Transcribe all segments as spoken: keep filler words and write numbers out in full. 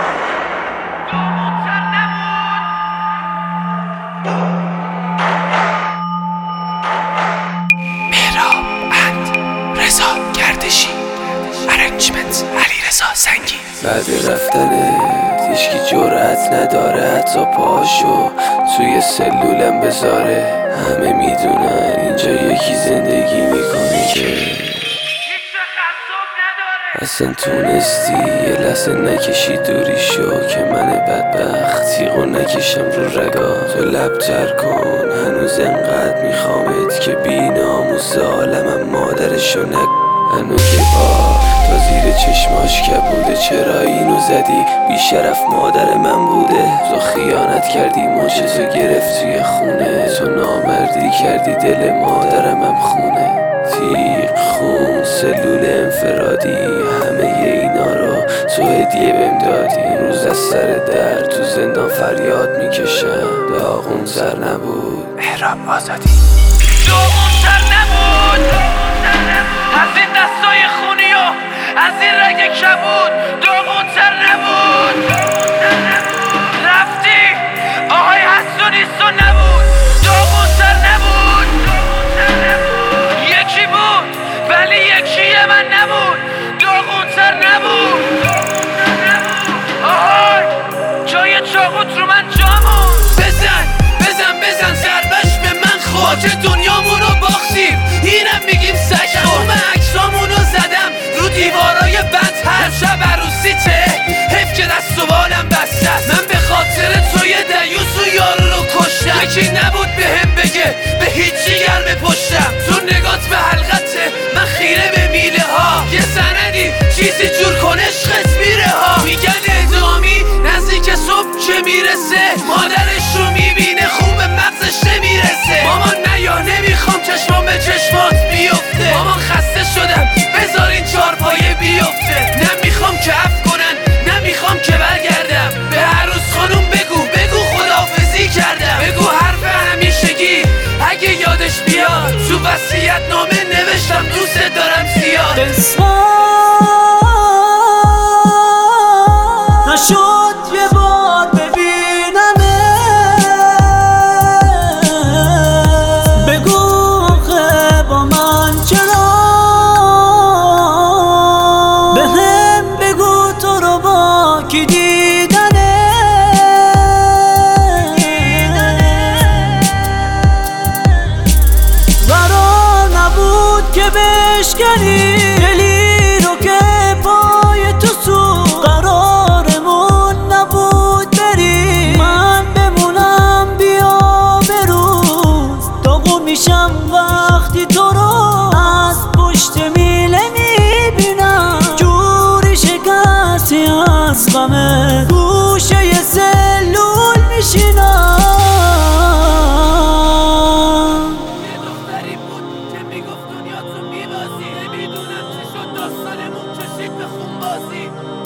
بعد رفتنت هیچکی جرأت نداره حتی پاشو توی سلولم بذاره. همه میدونن اینجا یکی زندگی میکنه که اصلا تونستی یه لحظه نکشی دوری شو که من بدبخت تیغو نکشم رو رگا. تو لبتر کن هنوز انقدر میخوامت که بیناموس عالمم مادرشو نک. هنو که با تا زیر چشماش کبوده چرا اینو زدی بیشرف مادر من بوده. تو خیانت کردی ماچتو گرفت توی خونه. تو نامردی کردی دل مادرمم خونه. تیغ خون سلول انفرادی همه اینا رو تو هدیه بهم دادی. این روز از سر در تو زندان فریاد میکشم داغون سر نبود احرام آزادی. داغون سر نبود از این دستای خونی و از این رگ کبود. داغون تر نبود رفتی آهای حسونیستو نبود. داغون تر نبود یکی بود ولی یکی من نبود. داغون تر نبود آهای جای چاقوت رو من جامون. بزن بزن بزن ضربش به من خود که دنیامونو باختیم اینم میگیم سگ خورم. عکسامونو زدم رو دیوارای بند هر شب عروسیته حیف که دست و بالم بسته. من به خاطر توی دیوس و یارو رو کشتم. یکی نبود به هم بگه به هیچی گرم پشتم. تو نگات به حلقته من خیره به میله ها. یه سندی چیزی جور کن عشقت میره ها. میگن ادامی نزدیک صبح که میرسه مادرش رو میبینه خوب مغزش نمیرسه. مامان نیا نمیخوام چشمام به چشمات بیفته. مامان خسته شدم بذار این چهار پایه بیفته. نمیخوام که عفو کنن نمیخوام که برگردم. به عروس خانوم بگو بگو خداحافظی کردم. بگو حرف همیشگی اگه یادش بیاد تو وصیت نامه نوشتم دوست دارم زیاد. نشد یه بار ببینمت بگو آخه با من چرا. به هم بگو تو رو با کی دیدنه. قرار نبود که بشکنی دلی رو که پای تو سو. قرارمون نبود بری من بمونم بیا بروز. داغون میشم وقتی تو رو از پشت میله میبینم. جوری شکستی از غمه گوشه ی سلول میشینم. یه دختری بود که میگفت دنیا تو میبازی. نمیدونم چی شد داستانمون کشید به خونبازی.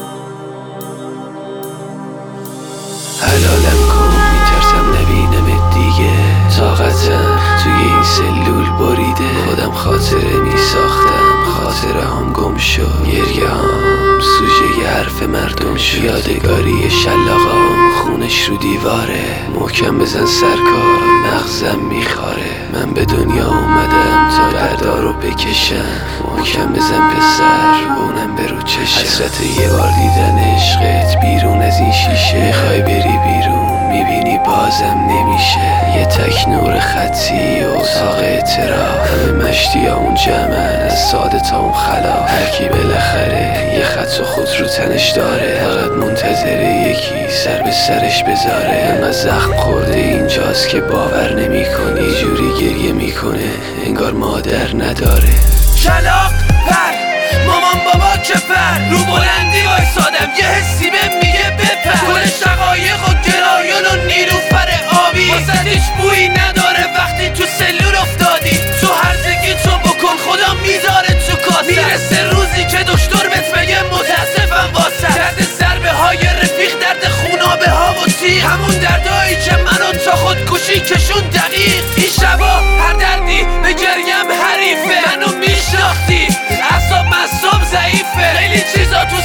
حلالم کن میترسم نبینمت دیگه. طاقتم توی این سلول بریده. خودم خاطره میساختم خاطره هم گم شد. گریه هم سوژه ی حرف مردم شد. یادگاری شلاقام خونش رو دیواره. محکم بزن سرکار مغزم میخاره. من به دنیا اومدم تا دردا رو بکشم. محکم بزن پسر اونم به رو چشم. حسرت یه بار دیدن عشقت بیرون از این شیشه. میخوای بری بیرون میبینی بازم نمیشه. یه تک نور خطی و اتاق اعتراف. همه مشتی همون جمعن از ساده تا اون خلاف. هرکی بالاخره یه خط و خود رو تنش داره. فقط منتظره یکی سر به سرش بذاره. انقدر زخم خورده اینجاست که باور نمی کنی. جوری گریه میکنه انگار مادر نداره. کلاق پر مامان بابا که پر رو بلندی وایسادم یه حسی بهم میگه بپر. گل شقایق و گرایان و نیلوفر آبی واسه هیچ بویی نداره وقتی تو سلول افتادی. تو هرزگی تو بکن خدا میذاره تو کاسه. میرسه روزی که دکتر بهت بگه متاسفم واسه. درد ضربه های رفیق درد خونابه ها و تیغ. همون دردایی که منو تا خودکشی کشون دقیق. این شبا هر دردی به گریم حریفه. منو میشناختی اعصاب مصاب ضعیفه. خیلی چیزا تو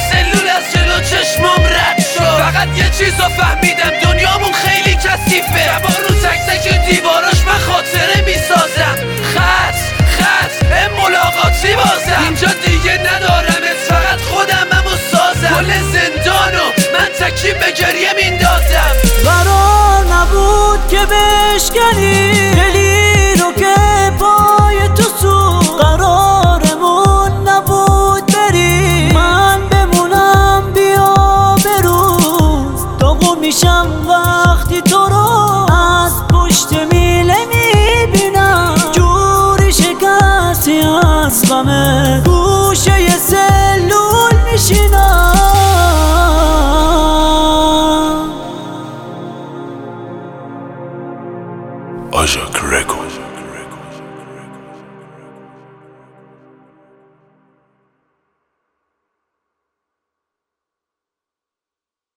چیزا فهمیدم دنیامون خیلی کثیفه. شبا رو تک تک دیواراش من خاطره میسازم. خط خط ملاقاتی بازم. اینجا دیگه ندارمت، فقط خودمم و سازم. کل زندانو من تکی به گریه میندازم. قرار نبود که بشکنی